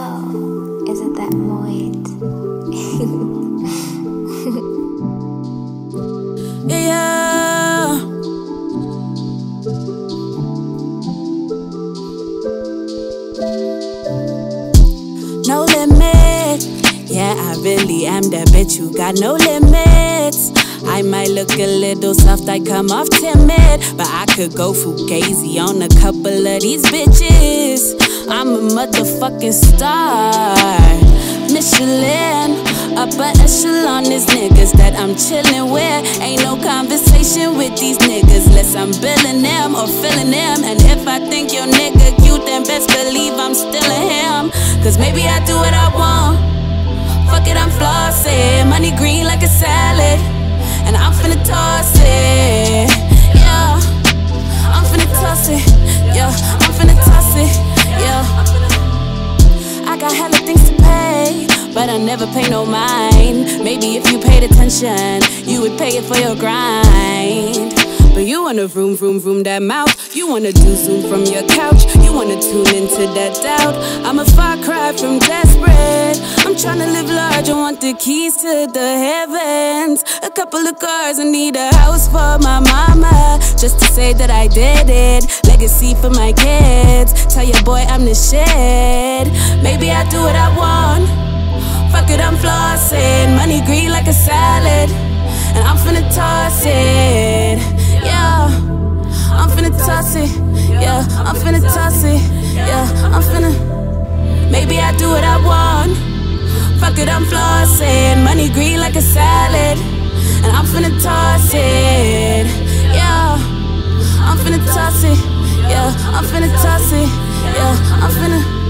Oh, is it that moit? Yeah. No limit. Yeah, I really am that bitch who got no limits. I might look a little soft, I come off timid, but I could go fugazi on a couple of these bitches. I'm a motherfucking star. Michelin, upper echelon is niggas that I'm chillin' with. Ain't no conversation with these niggas unless I'm billing them or filling them. And if I think your nigga cute, then best believe I'm still a him. Cause maybe I do what I want. Fuck it, I'm flossing. Money green like a salad, and I'm finna toss it. Yeah, I'm finna toss it. Yeah, I'm finna toss it. Yeah, I got hella things to pay, but I never pay no mind. Maybe if you paid attention, you would pay it for your grind. But you wanna vroom, vroom, vroom that mouth. You wanna do zoom from your couch. You wanna tune into that doubt. I'm a far cry from desperate. I'm tryna live large, I want the keys to the heavens. A couple of cars, I need a house for my mama, just to say that I did it. Legacy for my kids. Tell your boy I'm the shit. Maybe I do what I want. Fuck it, I'm flossing. Money green like a salad, and I'm finna toss it. Yeah, I'm finna toss it. Yeah, I'm finna toss it. Yeah, I'm finna. Maybe I do what I want. Fuck it, I'm flossing. Money green like a salad, and I'm finna toss it. Yeah, I'm finna toss it. Yeah, I'm finna toss it. Yeah, I'm finna.